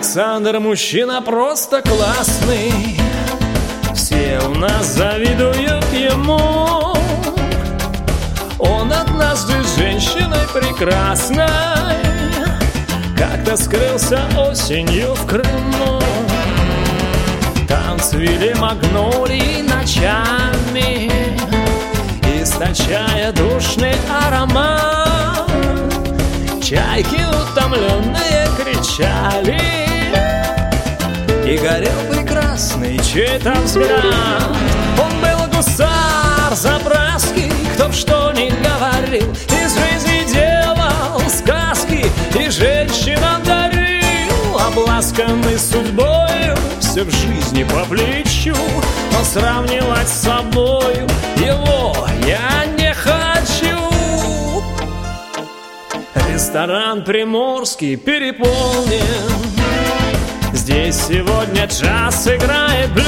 Александр мужчина просто классный, все у нас завидуют ему. Он однажды с женщиной прекрасной как-то скрылся осенью в Крыму. Там цвели магнолии ночами, источая душный аромат. Чайки утомленные кричали, и горел прекрасный чей-то взгляд. Он был гусар заправский, кто б что ни говорил, из жизни делал сказки и женщинам дарил. Обласканный судьбою, все в жизни по плечу, но сравнивать с собою его я не хочу. Ресторан приморский переполнен, здесь сегодня джаз играет блюз.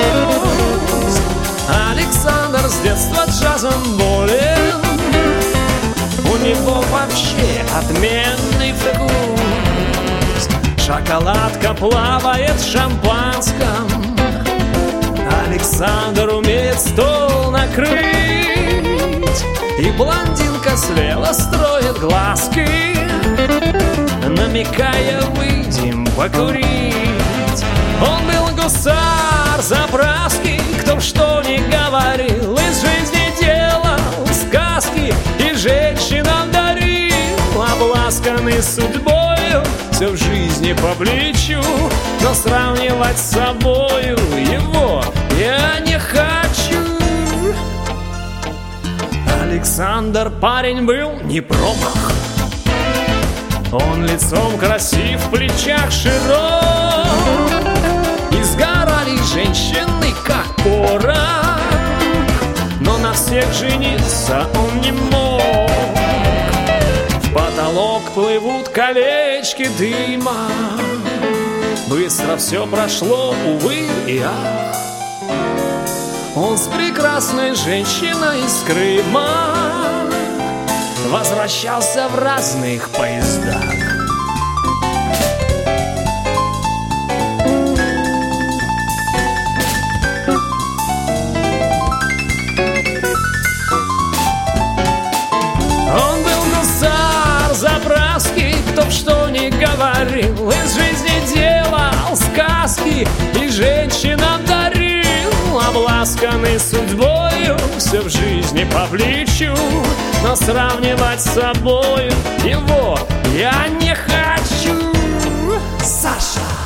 Александр с детства джазом болен, у него вообще отменный вкус. Шоколадка плавает в шампанском, Александр умеет стол накрыть. И блондинка слева строит глазки, намекая, выйдем покурить. Он был гусар заправский, кто б что ни говорил, из жизни делал сказки и женщинам дарил. Обласканный судьбою, все в жизни по плечу, но сравнивать с собою его я не хочу. Александр парень был не промах, он лицом красив, в плечах широк, и сгорали женщины, как порох, но на всех жениться он не мог. В потолок плывут колечки дыма, быстро все прошло, увы и ах. Он с прекрасной женщиной из Крыма возвращался в разных поездах. Он был гусар заправский, кто б что ни говорил, из жизни делал сказки и женщинам дарил. Обласканный судьбою, все в жизни по плечу, но сравнивать с собою его я не хочу. Саша!